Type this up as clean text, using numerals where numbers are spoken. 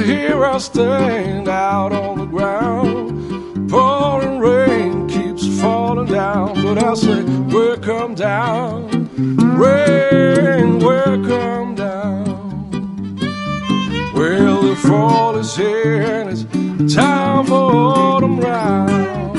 here I stand out on the ground. Pouring rain keeps falling down, but I say, where come down? Rain, where come down? Well, the fall is here and it's time for autumn round.